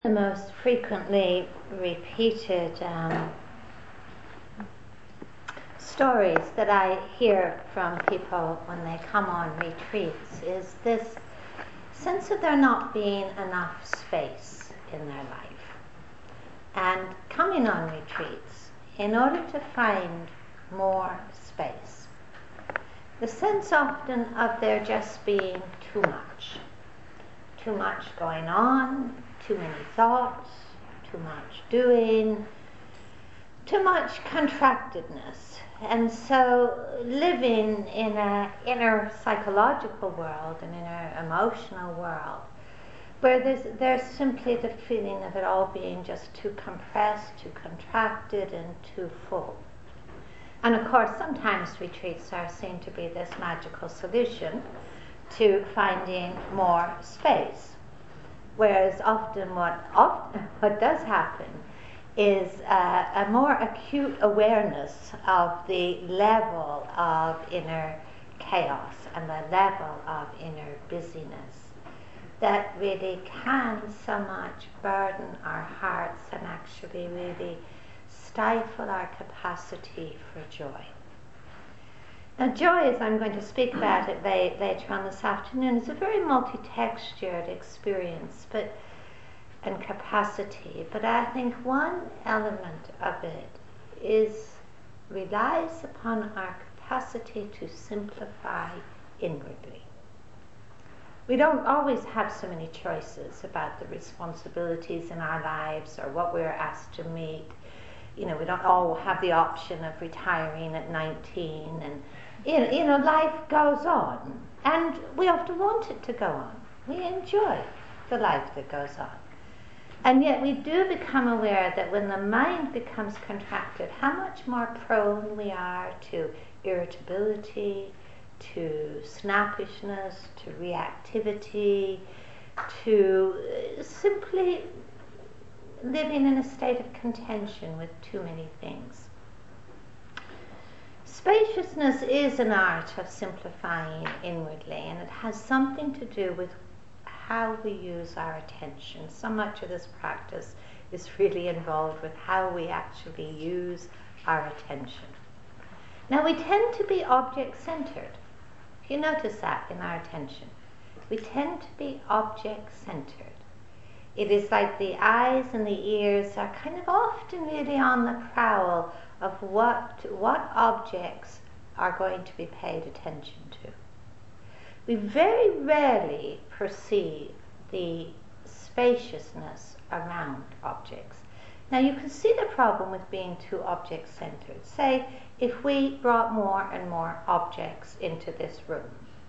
The most frequently repeated stories that I hear from people when they come on retreats is this sense of there not being enough space in their life. And coming on retreats, in order to find more space, the sense often of there just being too much going on, too many thoughts, too much doing, too much contractedness. And so living in an inner psychological world, an inner emotional world, where there's simply the feeling of it all being just too compressed, too contracted, and too full. And of course, sometimes retreats are seen to be this magical solution to finding more space. Whereas often what does happen is a more acute awareness of the level of inner chaos and the level of inner busyness that really can so much burden our hearts and actually really stifle our capacity for joy. Now, joy, as I'm going to speak about it later on this afternoon, is a very multi-textured experience and capacity. But I think one element of it relies upon our capacity to simplify inwardly. We don't always have so many choices about the responsibilities in our lives or what we're asked to meet. We don't all have the option of retiring at 19, and life goes on, and we often want it to go on. We enjoy the life that goes on, and yet we do become aware that when the mind becomes contracted, how much more prone we are to irritability, to snappishness, to reactivity, to simply living in a state of contention with too many things. Spaciousness is an art of simplifying inwardly, and it has something to do with how we use our attention. So much of this practice is really involved with how we actually use our attention. Now, we tend to be object-centered. You notice that in our attention. We tend to be object-centered. It is like the eyes and the ears are kind of often really on the prowl of what objects are going to be paid attention to. We very rarely perceive the spaciousness around objects. Now, you can see the problem with being too object-centered. Say, if we brought more and more objects into this room,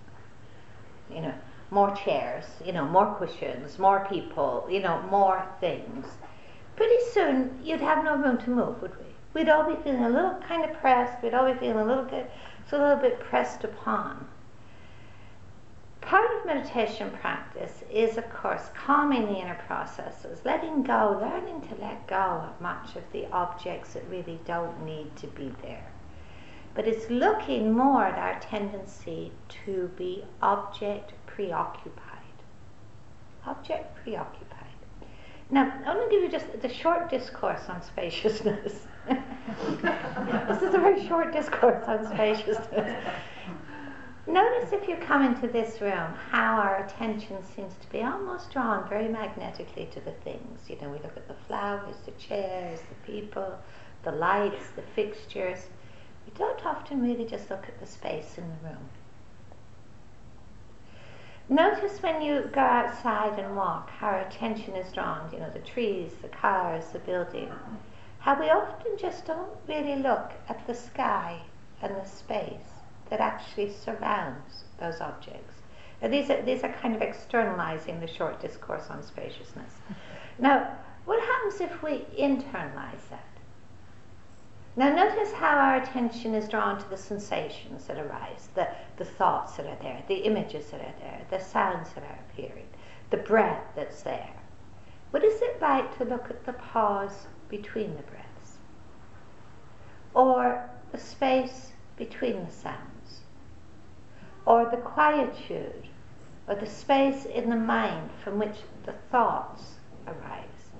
more chairs, more cushions, more people, more things. Pretty soon, you'd have no room to move, would we? We'd all be feeling a little kind of pressed. We'd all be feeling a little bit pressed upon. Part of meditation practice is, of course, calming the inner processes, letting go, learning to let go of much of the objects that really don't need to be there. But it's looking more at our tendency to be object preoccupied. Object preoccupied. Now, I'm going to give you just the short discourse on spaciousness. This is a very short discourse on spaciousness. Notice if you come into this room how our attention seems to be almost drawn very magnetically to the things. We look at the flowers, the chairs, the people, the lights, the fixtures. We don't often really just look at the space in the room. Notice when you go outside and walk how our attention is drawn, the trees, the cars, the building, how we often just don't really look at the sky and the space that actually surrounds those objects. Now, these are kind of externalizing the short discourse on spaciousness. Now, what happens if we internalize that? Now, notice how our attention is drawn to the sensations that arise, the thoughts that are there, the images that are there, the sounds that are appearing, the breath that's there. What is it like to look at the pause between the breaths? Or the space between the sounds? Or the quietude, or the space in the mind from which the thoughts arise?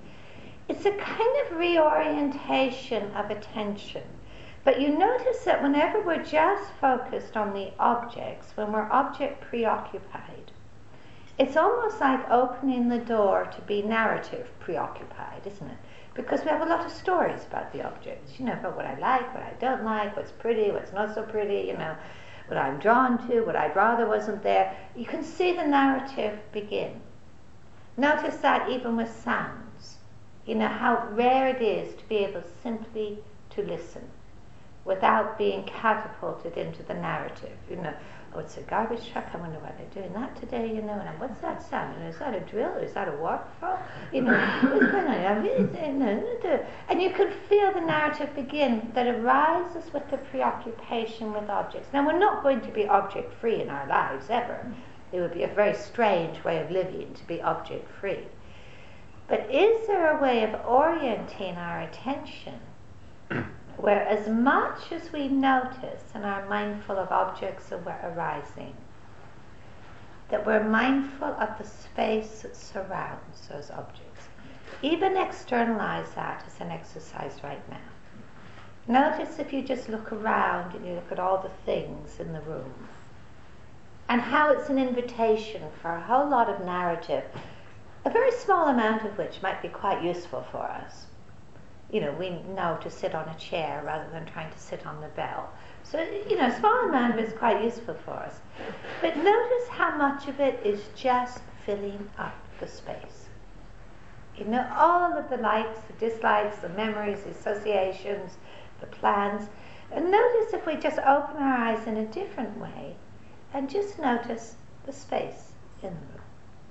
It's a kind of reorientation of attention. But you notice that whenever we're just focused on the objects, when we're object preoccupied, it's almost like opening the door to be narrative preoccupied, isn't it? Because we have a lot of stories about the objects, about what I like, what I don't like, what's pretty, what's not so pretty, what I'm drawn to, what I'd rather wasn't there. You can see the narrative begin. Notice that even with sounds, how rare it is to be able simply to listen without being catapulted into the narrative. Oh, it's a garbage truck, I wonder why they're doing that today, and what's that sound? Is that a drill? Or is that a waterfall? What's going on? And you can feel the narrative begin that arises with the preoccupation with objects. Now, we're not going to be object-free in our lives, ever. It would be a very strange way of living to be object-free. But is there a way of orienting our attention where as much as we notice and are mindful of objects arising, that we're mindful of the space that surrounds those objects? Even externalize that as an exercise right now. Notice if you just look around and you look at all the things in the room, and how it's an invitation for a whole lot of narrative, a very small amount of which might be quite useful for us. We know to sit on a chair rather than trying to sit on the bell. So, a small amount of it is quite useful for us. But notice how much of it is just filling up the space. All of the likes, the dislikes, the memories, the associations, the plans. And notice if we just open our eyes in a different way and just notice the space in the room.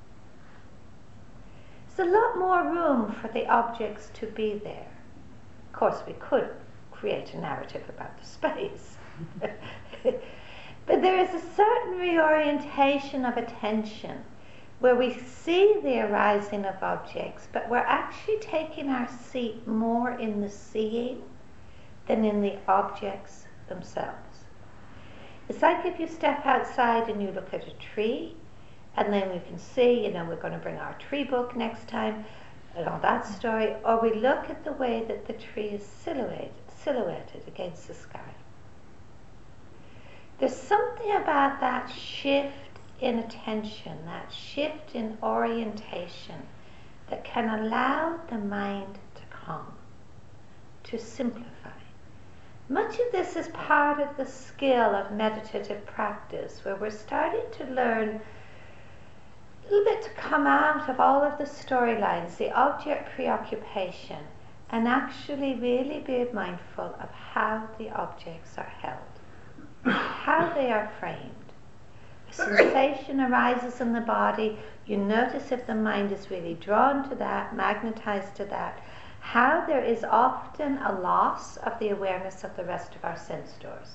There's a lot more room for the objects to be there. Of course, we could create a narrative about the space. But there is a certain reorientation of attention where we see the arising of objects, but we're actually taking our seat more in the seeing than in the objects themselves. It's like if you step outside and you look at a tree, and then we can see, we're going to bring our tree book next time, and all that story, or we look at the way that the tree is silhouetted against the sky. There's something about that shift in attention, that shift in orientation, that can allow the mind to calm, to simplify. Much of this is part of the skill of meditative practice, where we're starting to learn a little bit to come out of all of the storylines, the object preoccupation, and actually really be mindful of how the objects are held, how they are framed. A sensation arises in the body, you notice if the mind is really drawn to that, magnetized to that, how there is often a loss of the awareness of the rest of our sense doors.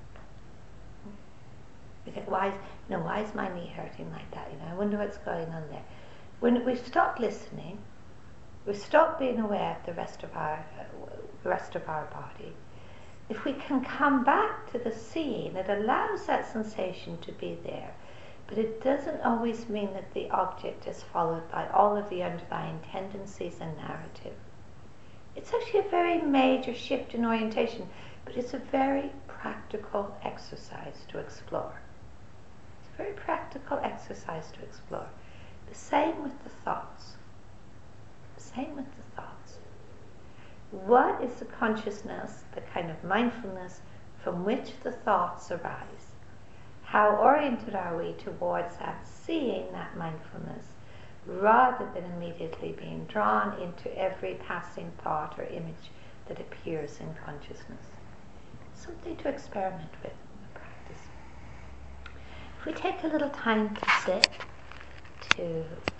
We think, why is my knee hurting like that? I wonder what's going on there. When we stop listening, we stop being aware of the rest of our body. If we can come back to the seeing, it allows that sensation to be there. But it doesn't always mean that the object is followed by all of the underlying tendencies and narrative. It's actually a very major shift in orientation, but it's a very practical exercise to explore. It's a very practical exercise to explore. The same with the thoughts. The same with the thoughts. What is the consciousness, the kind of mindfulness from which the thoughts arise? How oriented are we towards that seeing, that mindfulness, rather than immediately being drawn into every passing thought or image that appears in consciousness? Something to experiment with in the practice. If we take a little time to sit, to